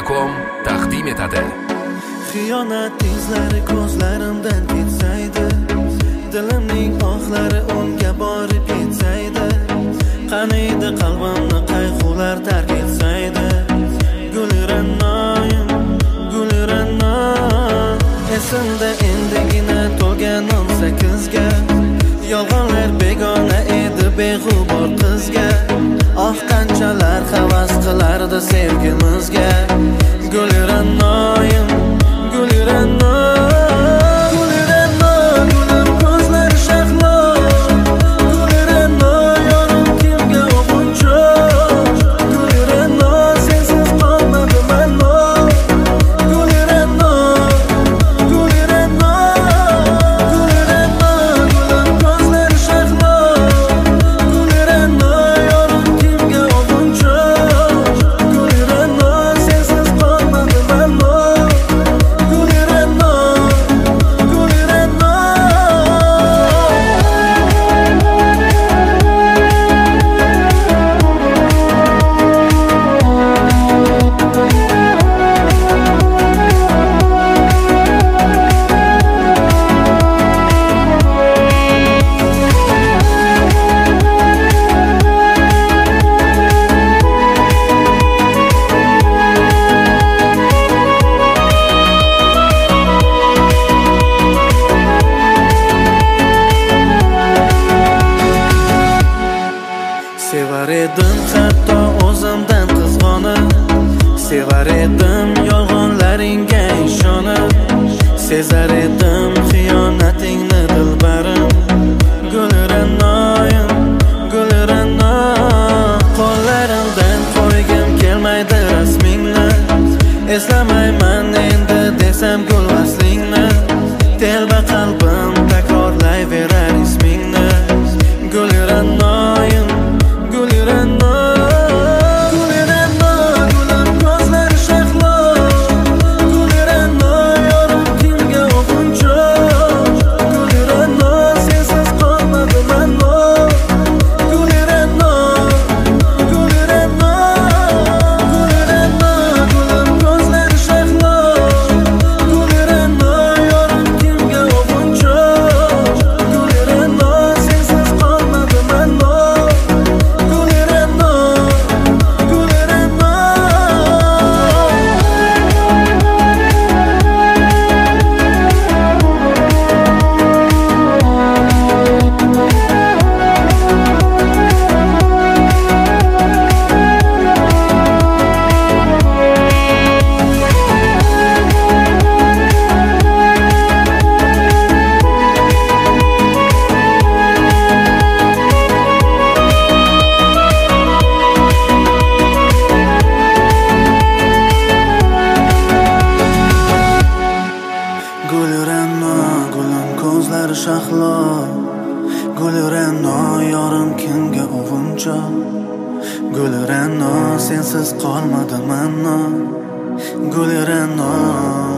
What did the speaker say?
Media.com taqdim etadi. Xiyonat izlari ko'zlarimdan ketsaydi, dilimning ohlari unga borib yetsaydi, qaniydi qalbimni qayg'ular tark etsaydi. Gulrannoyim, gulrannoy, esimda endigina to'lgan 18ga. Yolg'onlar begona edi beg'ubor qizga. Qanchalar havas qilardi sevgimizga. Gulrannoyim, gulrannoy, gulrannoy, gulim ko'zlari shahlo. Gulrannoy, yorim kimga o'g'unchoq. Gulrannoy, sensiz qolmadim manno. Gulrannoy, gulrannoy, gulrannoy, gulim ko'zlari shahlo. Gulrannoy, yorim kimga o'g'unchoq. Gulrannoy, sensiz qolmadim manno. Sevar edim hatto o'zimdan qizg'onib, sevar edim yolg'onlaringga ishonib, sezar edim xiyonatingni dilbarim. Gulrannoyim, gulrannoy, qo'llarimdan qo'ygim kelmaydi rasmingni. Eslamayman endi desam gul vaslingni, telba qalbim takrorlayverar ismingni. Gulrannoyim, ko'zlari shahlo. Gulrannoy, yorim kimga o'g'unchoq. Gulrannoy, sensiz qolmadim manno. Gulrannoy.